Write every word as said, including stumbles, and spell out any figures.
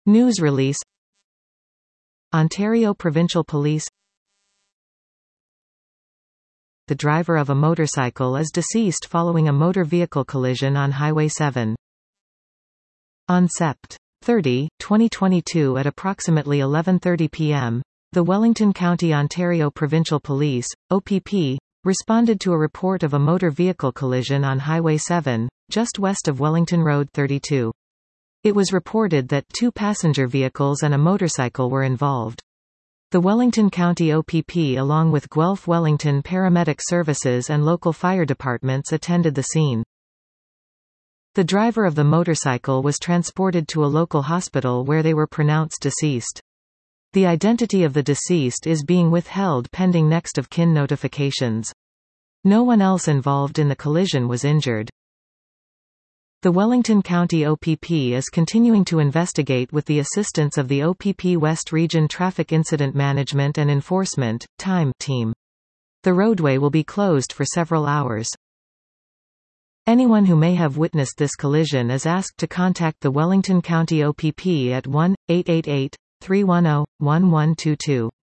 News release. Ontario Provincial Police. The driver of a motorcycle is deceased following a motor vehicle collision on Highway seven. On September thirtieth, twenty twenty-two at approximately eleven thirty p m, the Wellington County Ontario Provincial Police, O P P, responded to a report of a motor vehicle collision on Highway seven, just west of Wellington Road thirty-two. It was reported that two passenger vehicles and a motorcycle were involved. The Wellington County O P P along with Guelph Wellington Paramedic Services and local fire departments attended the scene. The driver of the motorcycle was transported to a local hospital where they were pronounced deceased. The identity of the deceased is being withheld pending next of kin notifications. No one else involved in the collision was injured. The Wellington County O P P is continuing to investigate with the assistance of the O P P West Region Traffic Incident Management and Enforcement (TIME) team. The roadway will be closed for several hours. Anyone who may have witnessed this collision is asked to contact the Wellington County O P P at one eight eight eight, three one zero, one one two two.